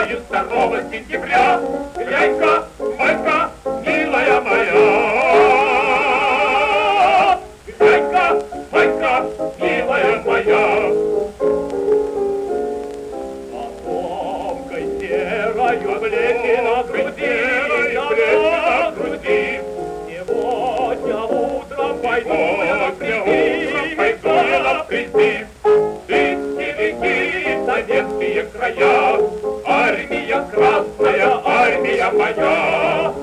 встречаю 2 сентября. Глянь-ка, Ванька, милая моя. Глянь-ка, Ванька, милая моя. Потомкой серою плечи на груди, на груди. Сегодня утром пойду я на кресты. Советские края, армия красная, армия моя.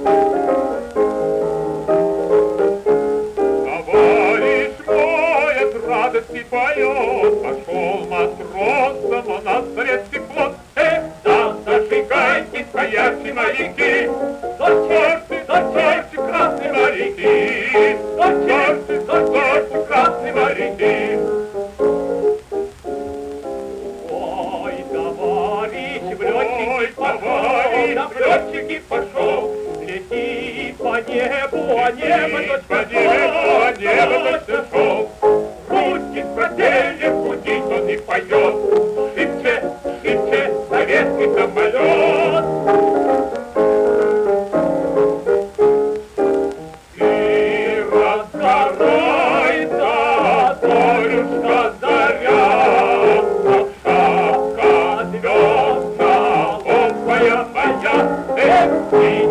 Товарищ мой от радости поет, пошел матросом на советский флот. Да, зажигайте, стоящие моряки, зачерти, красные моряки, зачерти, красные моряки. Летчики пошел, лети по небу, а небо точно шел. Руки протели, будить он не поет. Шибче, шибче, советский самолет. И разгорается зорюшка заря. Шапка звездна, опая моя. Эх,